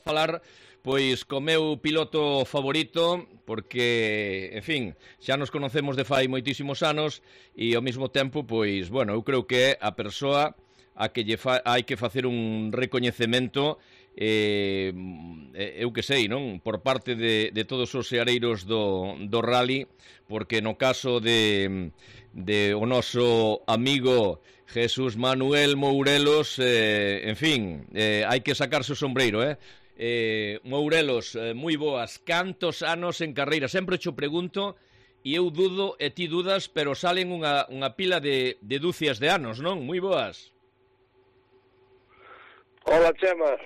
falar pois co meu piloto favorito, porque, en fin, xa nos conocemos de fai moitísimos anos e ao mesmo tempo, pois, bueno, eu creo que é a persoa a que hai que facer un recoñecemento, eu que sei, non? Por parte de todos os seareiros do rally, porque no caso de o noso amigo Jesús Manuel Mourelos, en fin, hai que sacarse o sombreiro, Mourelos, moi boas, cantos anos en carreira? Sempre cho pregunto e eu dudo e ti dudas, pero salen unha pila de dúcias de anos, non? Moi boas. Hola, Chema.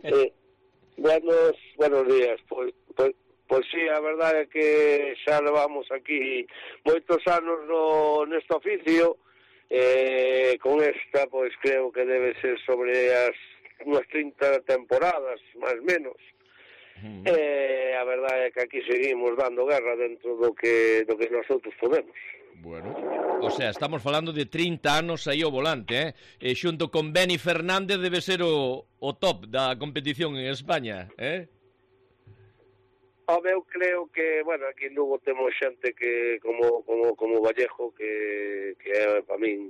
Buenos días. Pois sí, a verdade é que xa levamos aquí moitos anos neste oficio. Con esta, pois creo que debe ser sobre unhas 30 temporadas, máis menos. A verdade é que aquí seguimos dando guerra dentro do que nosotros podemos. Bueno, o sea, estamos falando de 30 anos aí ao volante, E xunto con Beni Fernández debe ser o top da competición en España, Eu creo que, bueno, aquí en Lugo temos xente que como Vallejo que é para min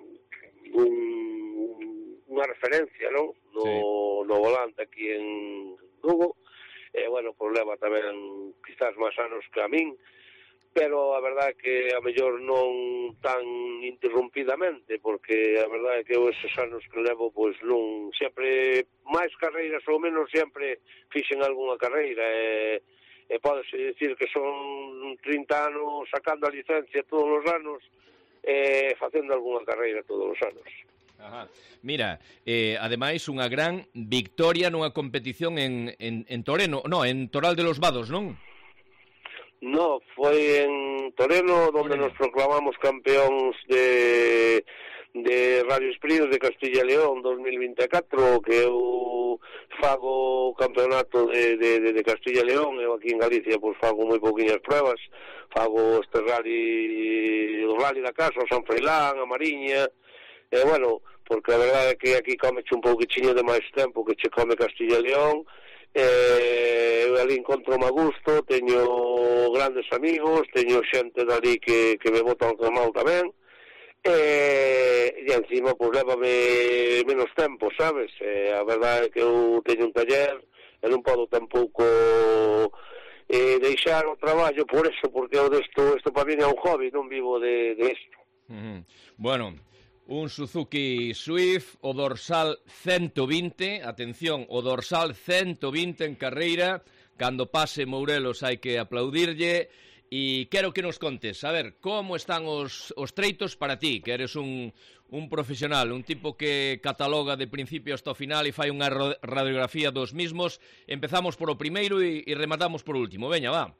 unha referencia, non? No volante aquí en Lugo. Bueno, pues leva tamén quizás máis anos que a min, pero a verdade é que a mellor non tan interrumpidamente, porque a verdade é que esos anos que levo, pois non, sempre máis carreiras ou menos sempre fixen algunha carreira, e podese dicir que son 30 anos sacando a licencia todos os anos, facendo algunha carreira todos os anos. Ajá. Mira, ademais unha gran victoria nunha competición en Toreno, en Toral de los Vados, non? No, foi en Toreno donde nos proclamamos campeóns de Rally Springs de Castilla e León 2024, que eu fago o campeonato de Castilla e León. Eu aquí en Galicia pois fago moi pouquiñas pruebas, fago este o rally da casa, o San Froilán, a Mariña. Bueno, porque a verdade é que aquí comeche un pouquichiño de máis tempo que che come Castilla e León. Eu ali encontro-me a gusto, teño grandes amigos, teño xente dali que me botan o mal tamén, e encima pois lévame menos tempo, sabes? A verdade é que eu teño un taller e non podo tampouco deixar o traballo por eso, porque isto para mí é un hobby, non vivo de isto. Bueno, un Suzuki Swift, o dorsal 120, atención, o dorsal 120 en carreira, cando pase Mourelos hai que aplaudirlle, e quero que nos contes, a ver, como están os treitos para ti, que eres un profesional, un tipo que cataloga de principio hasta o final e fai unha radiografía dos mismos. Empezamos por o primeiro e rematamos por o último, veña, va.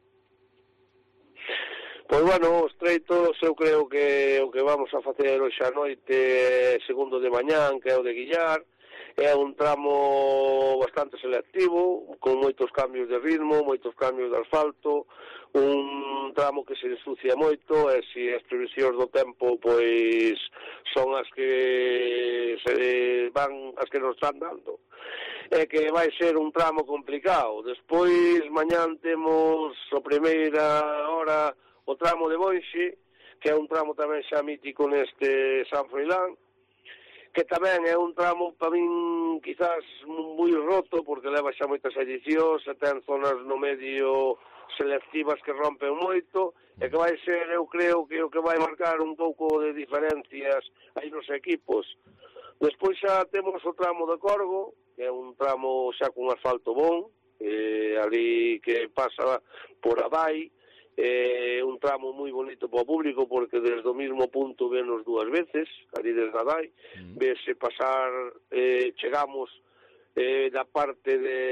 Pois bueno, os treitos eu creo que o que vamos a facer hoxe a noite, segundo de mañán, que é o de Guillar, é un tramo bastante selectivo, con moitos cambios de ritmo, moitos cambios de asfalto, un tramo que se ensucia moito, e se as previsións do tempo pois son as que nos están dando. É que vai ser un tramo complicado. Despois mañán temos a primeira hora o tramo de Boixe, que é un tramo tamén xa mítico neste San Froilán, que tamén é un tramo para min quizás moi roto, porque leva xa moitas edicións, e ten zonas no medio selectivas que rompen moito, e que vai ser, eu creo, que o que vai marcar un pouco de diferencias aí nos equipos. Despois xa temos o tramo de Corgo, que é un tramo xa con asfalto bon, ali que pasa por Adai, un tramo moi bonito para o público, porque desde o mismo punto venos dúas veces, ali desde Adai, vese pasar, chegamos da parte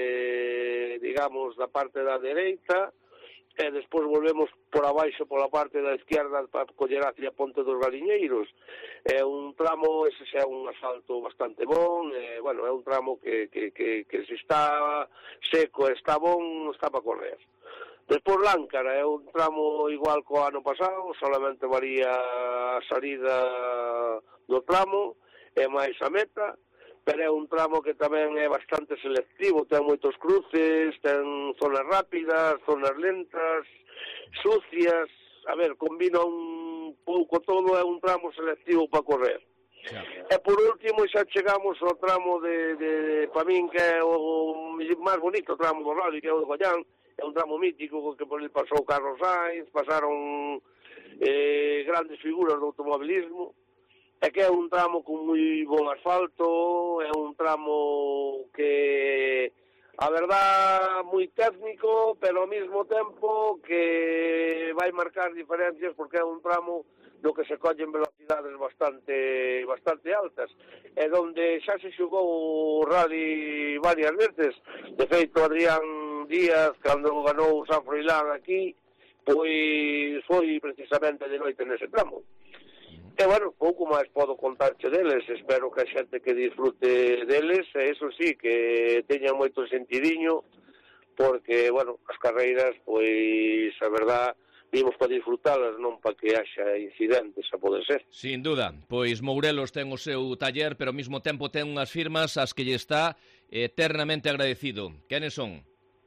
da parte da dereita, e despois volvemos por abaixo pola parte da izquierda para coller hacia Ponte dos Galiñeiros. É un tramo, ese é un asfalto bastante bon, bueno, é un tramo que se está seco e está bon, está para correr. Despois Láncara é un tramo igual co ano pasado, solamente varía a salida do tramo, é máis a meta, pero é un tramo que tamén é bastante selectivo, ten moitos cruces, ten zonas rápidas, zonas lentas, sucias, a ver, combina un pouco todo, é un tramo selectivo para correr. Xa. E por último xa chegamos ao tramo para min que é o máis bonito tramo do rally, que é o de Goián, é un tramo mítico que por ele pasou Carlos Sainz, pasaron grandes figuras do automobilismo, é que é un tramo con moi bon asfalto, é un tramo que, a verdad, moi técnico, pero ao mesmo tempo que vai marcar diferencias porque é un tramo do que se collen velocidades bastante altas, é donde xa se xogou o rally varias veces. De feito, Adrián Díaz, cando ganou o San Froilán aquí, pois foi precisamente de noite nese tramo. E, bueno, pouco máis podo contarche deles, espero que a xente que disfrute deles, e eso sí, que teña moito sentidiño, porque, bueno, as carreiras, pois, a verdad, vimos para disfrutalas, non para que haxa incidentes, a poder ser. Sin duda, pois Mourelos ten o seu taller, pero ao mesmo tempo ten unhas firmas as que lle está eternamente agradecido. Quenes son?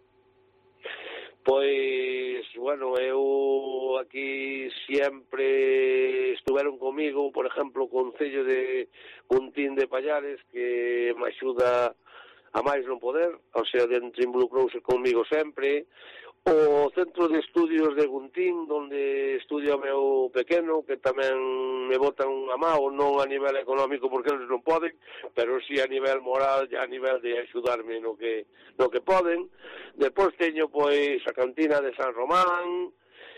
Pois, bueno, eu aquí sempre estuveron comigo, por exemplo, o Concello de Guntín de Pallares, que me axuda a máis non poder, o sea, dentro involucrouse comigo sempre, o Centro de Estudios de Guntín, donde estudia o meu pequeno, que tamén me botan a mao, non a nivel económico porque eles non poden, pero sí a nivel moral e a nivel de axudarme no que poden. Depois teño pois a cantina de San Román,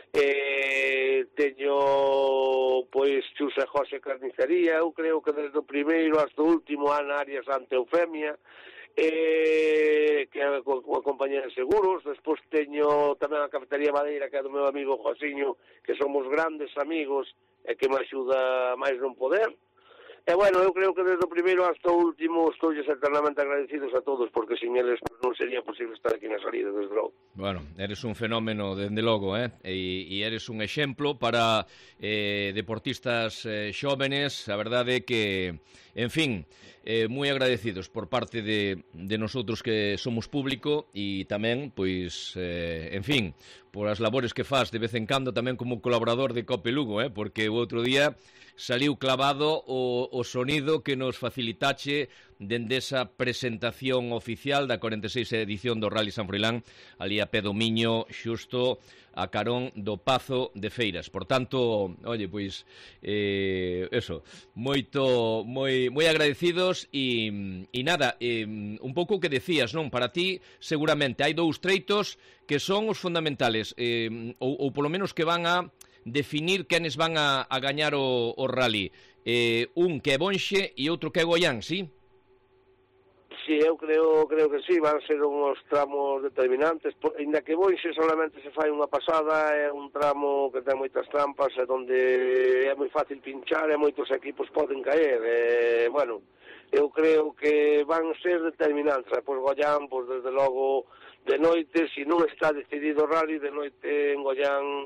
teño pois Xuse José Carnicería, eu creo que desde o primeiro hasta o último Ana Arias Santa Eufemia, que é a compañía de seguros. Despois teño tamén a Cafetería Madeira, que é do meu amigo Josiño, que somos grandes amigos e que me axuda máis non poder. E, bueno, eu creo que desde o primeiro hasta o último estou eternamente agradecidos a todos, porque sin eles non sería posible estar aquí na salida, desde logo. Bueno, eres un fenómeno, dende logo, e eres un exemplo para deportistas xóvenes. A verdade é que, en fin, moi agradecidos por parte de nosotros que somos público, e tamén, pois, en fin, por as labores que faz de vez en cando tamén como colaborador de Cope Lugo, porque o outro día saliu clavado o sonido que nos facilitache dende esa presentación oficial da 46ª edición do Rally San Froilán, ali a pé do Miño, xusto a carón do Pazo de Feiras. Por tanto, oye, pois, eso, moi agradecidos e nada, un pouco o que decías, non? Para ti, seguramente, hai dous treitos que son os fundamentales, ou polo menos que van a definir quenes van a gañar o rally. Un que é Bonxe e outro que é Goián, sí? Sí, eu creo que sí, van ser uns tramos determinantes, ainda que Bonxe solamente se fai unha pasada, é un tramo que ten moitas trampas, é onde é moi fácil pinchar e moitos equipos poden caer. Bueno, eu creo que van ser determinantes. Pois Goián, pois desde logo de noite, se non está decidido o rally, de noite en Goián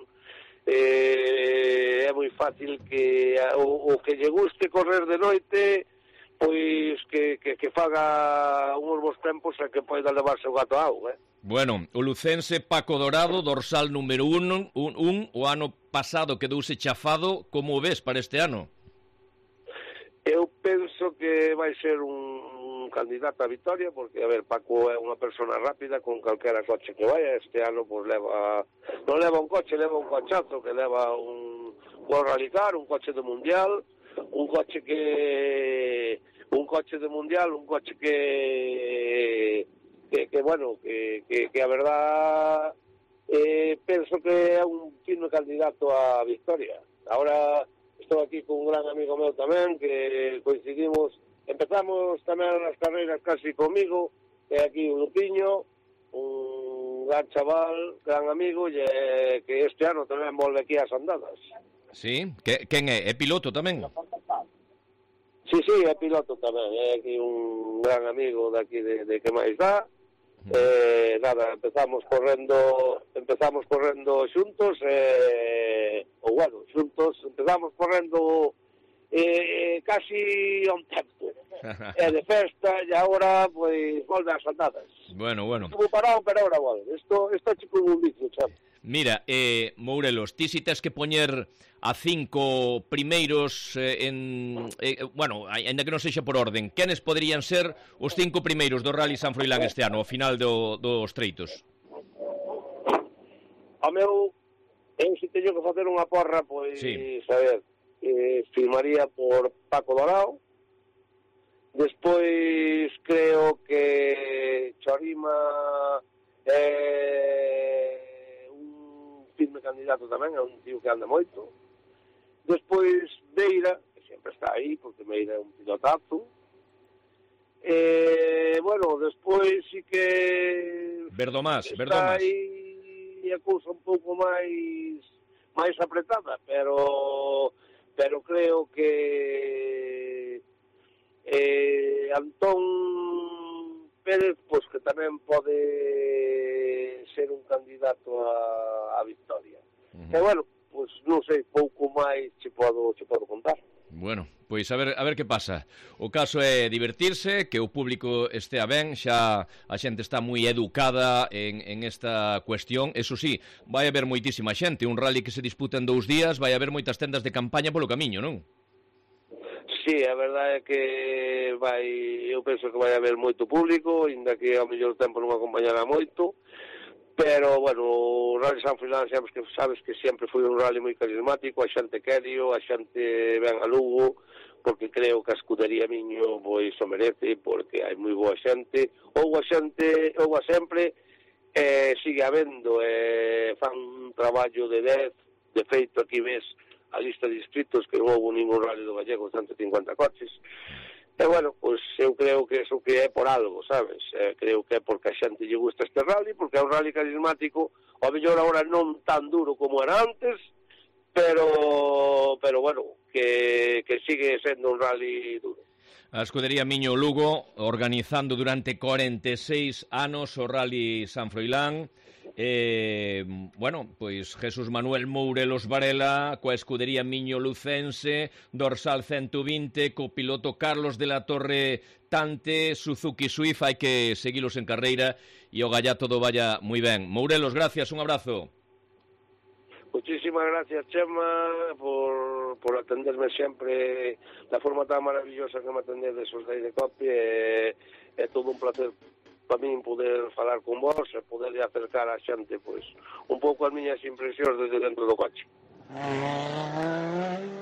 é moi fácil que o que lle guste correr de noite, pois que faga uns bons tempos e que poida levarse o gato a auga. Bueno, o lucense Paco Dorado, dorsal número 1, o ano pasado quedouse chafado. Como o ves para este ano? Eu penso que vai ser un candidato a vitória, porque, a ver, Paco é unha persona rápida con calquera coche que vaya. Este ano, pois, non leva un coche, leva un cochazo, que leva un Rally Car, un coche de mundial, un coche de mundial, un coche que bueno, que a verdad penso que é un fino candidato a victoria. Ahora estou aquí con un gran amigo meu tamén, que coincidimos, empezamos tamén as carreiras casi comigo, que é aquí un Lupiño, un gran chaval, gran amigo, e que este ano tamén volve aquí ás andadas. Sí? Quen é? É piloto tamén? Sí, é piloto tamén, é aquí un gran amigo de aquí de que máis dá. Nada, empezamos correndo xuntos, ou bueno, xuntos, empezamos correndo casi a un tempo. É de festa e agora, pois, volve as andadas. Bueno. Estuvo parado, pero agora volve. Isto é tipo un vicio, chamo. Mira, Mourelos, ti si tes que poñer a 5 primeiros bueno, ainda que non sexa por orden, quenes poderían ser os 5 primeiros do Rally San Froilán este ano, ao final dos treitos? A meu, eu se teño que facer unha porra, pois, sí. A ver, firmaría por Paco Dorao. Despois creo que Chorima é un firme candidato tamén, é un tío que anda moito. Despois Beira, que sempre está aí, porque Beira é un pilotazo. Bueno, despois sí que Verdomás. Está aí a cousa un pouco máis apretada, pero creo que Antón Pérez, pois que tamén pode ser un candidato a victoria. E bueno, pois non sei, pouco máis che podo contar. Bueno, pois a ver que pasa. O caso é divertirse, que o público estea ben, xa a xente está moi educada en esta cuestión. Eso sí, vai haber moitísima xente, un rally que se disputa en 2 días, vai haber moitas tendas de campaña polo camiño, non? Sí, a verdade é que eu penso que vai haber moito público, ainda que ao mellor tempo non acompañará moito, pero, bueno, o Rally San Froilán sabes que sempre foi un rally moi carismático, a xente querio, a xente ven a Lugo, porque creo que a escudería Miño pois o merece, porque hai moi boa xente, ou a sempre sigue habendo, fan un traballo de 10, de feito aquí ves a lista de inscritos que non houve ningún rally do Gallego, 150 coches. E, bueno, pois eu creo que eso que é por algo, sabes? Creo que é porque a xente lle gusta este rally, porque é un rally carismático, ao mellor agora non tan duro como era antes, pero bueno, que sigue sendo un rally duro. A escudería Miño Lugo, organizando durante 46 anos o Rally San Froilán. Bueno, pois Jesús Manuel Mourelos Varela coa escudería Miño Lucense, dorsal 120, co piloto Carlos de la Torre Tante, Suzuki Swift, hai que seguilos en carreira e o gallá todo vaya moi ben. Mourelos, gracias, un abrazo. Muchísimas gracias, Chema, por atenderme sempre da forma tan maravillosa que me atendedes os de Copie. É todo un placer para min poder falar con vos e poder acercar a xente, pois, un pouco as miñas impresións desde dentro do coche.